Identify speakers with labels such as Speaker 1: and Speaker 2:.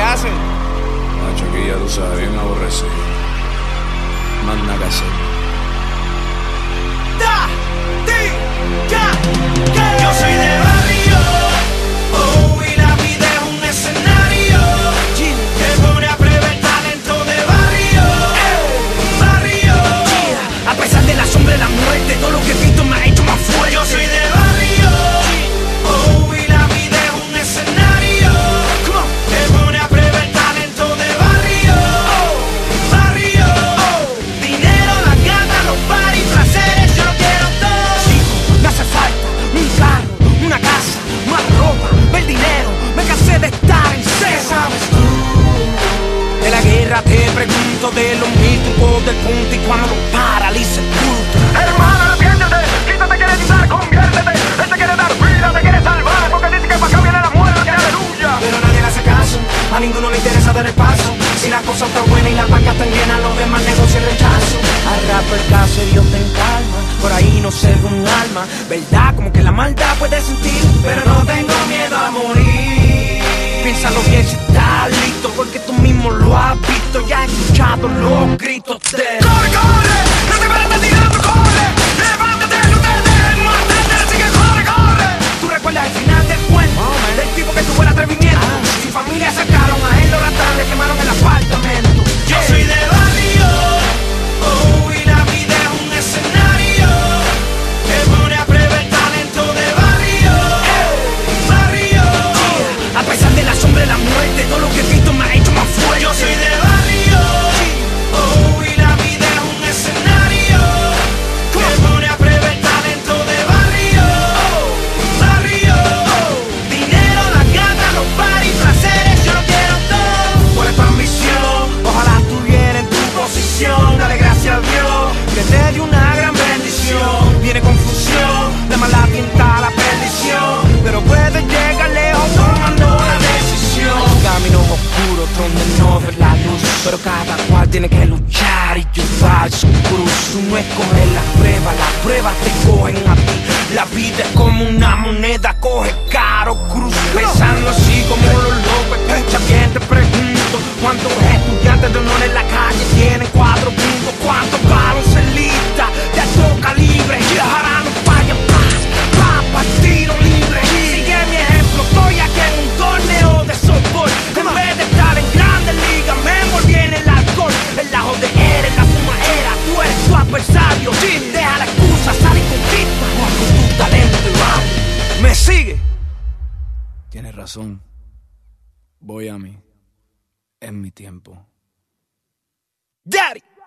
Speaker 1: hacen?
Speaker 2: Nacho, aquí ya tú sabes, bien aborrecido. Más nada que hacer.
Speaker 3: Yo soy de barrio, oh, y la vida es un escenario que pone a prueba el talento de barrio, barrio. A pesar de la sombra y la muerte, todo lo que he visto me ha hecho más fuerte. Yo soy de barrio, oh, y la vida es un escenario que pone a prueba el talento de barrio, barrio. Dinero, la gana, los paris, placeres, yo lo quiero todo. Chico, me hace falta un carro, una casa, más ropa, ver dinero. Me cansé de estar en cero. ¿Qué sabes tú? De la guerra te pregunto, de los mil trucos del punto y cuando lo paraliza el culto. Hermano, arrepiéntete, quítate, quiere quitar, conviértete. Él te quiere dar vida, te quiere salvar, porque dice que para acá viene la muerte, aleluya. Pero nadie le hace caso, a ninguno le interesa dar el paso. Si la cosa está buena y la banca está llena, los demás negocios rechazo. Al rapper caserío te calma, por ahí no se ve un alma. Verdad, como que la maldad puede sentir, pero no tengo miedo a morir. Piénsalo bien si estás listo, porque tú mismo lo has visto. Ya has escuchado los gritos de ¡corre, corre! ¡No te pares tirando, corre! ¡Levántate, no te dejes matarte! ¡Así que corre, corre! ¿Tú recuerdas el final del cuento? Del tipo que tuvo el atrevimiento. Su familia sacaron a él, los ratones le quemaron el apartamento. Yo soy de barrio, oh, y la vida es un escenario que pone a prueba el talento de barrio, barrio. A pesar de la sombra y la muerte, todo lo que he visto me ha hecho más fuerte. Yo soy de barrio, oh, y la vida es un escenario que pone a prueba el talento de barrio, barrio. Dinero, la gana, los paris, placeres, yo lo quiero todo. ¿Cuál es tu ambición? Ojalá estuviera en tu posición. Dale gracias a Dios que te dio una gran bendición. Viene confusión, la mala tienta la perdición, pero puedes llegar lejos tomando la decisión. Caminos oscuros donde no ves la luz, pero cada cual tiene que luchar y llevar su cruz. Tú no escoges las pruebas te cogen a ti. La vida es como una moneda, coge caro cruz. Pensando así como los locos, escucha bien, te pregunto. ¿Cuántos estudiantes de honor en la calle tienen 4 puntos? ¿Cuántos baloncelistas de alto calibre viajarán para pa tiro libre? Sigue mi ejemplo, estoy aquí en un torneo de softball. En vez de estar en grandes ligas, me envolví en el alcohol, en la jodera, en la fumadera. Tú eres tu adversario, deja la excusa, sal y conquista con tu talento y vamos. ¿Me sigue?
Speaker 2: Tienes razón. Voy a mí. Es mi tiempo.
Speaker 3: Daddy.